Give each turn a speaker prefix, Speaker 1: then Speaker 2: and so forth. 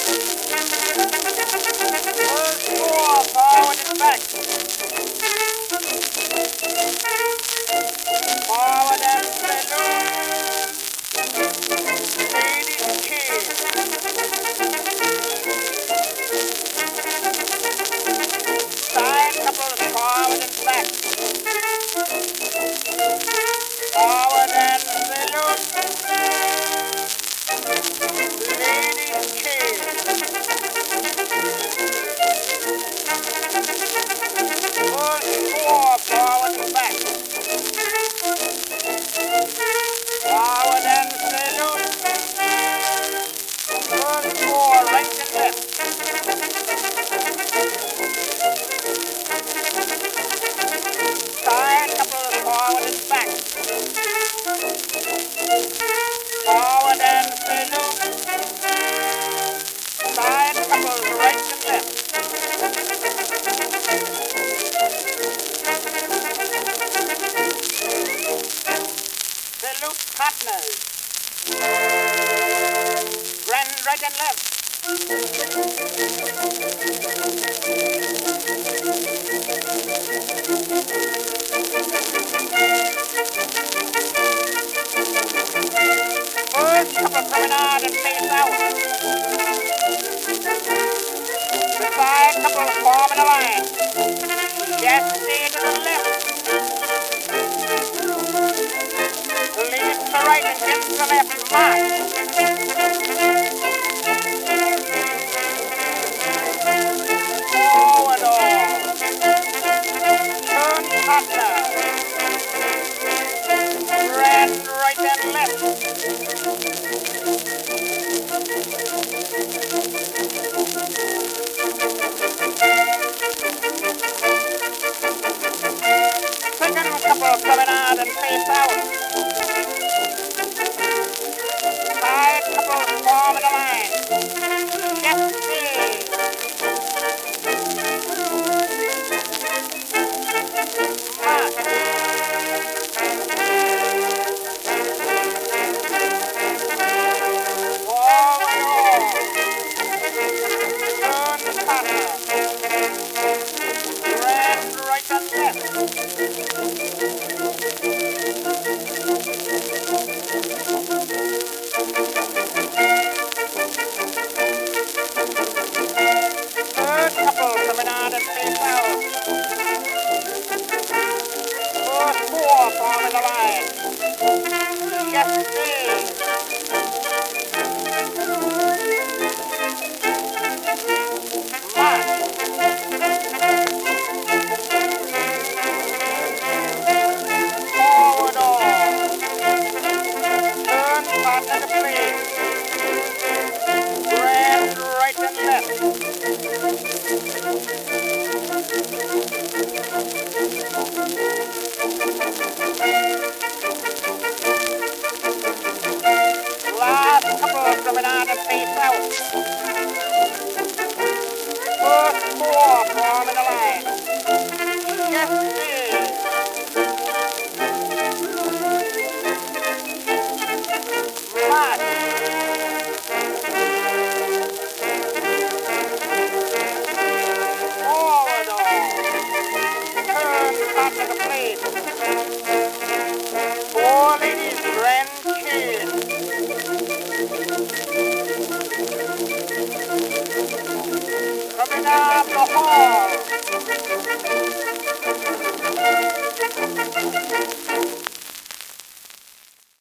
Speaker 1: Four, forward and back. Forward and salute. Ladies cheer. Side couples forward and back. Forward and salute. Ladies cheer. Push four forward and back. Forward and salute. Push four right and left. Side couples forward and back. Forward and salute. Side couples right and left. Salute partners. Grand right and left. First couple promenade and face out. The side couple form in a line. Just stay to the left. Lead to the right and get to the left. March. Forward all. Turn partner. Grand right and left. Second couple promenade and face out. Side couple form in a line. Just stay. March. Forward all. Turn partner. Grand right and left. Third couple promenade and face out. First four form in the line. Just stay. March. Forward all. Turn partner to place. Grand right and left. Last couple promenade and face out. First four form in the line. Just stay. March. Forward all. Turn partner to place. Four ladies grand chain. Coming up the hall.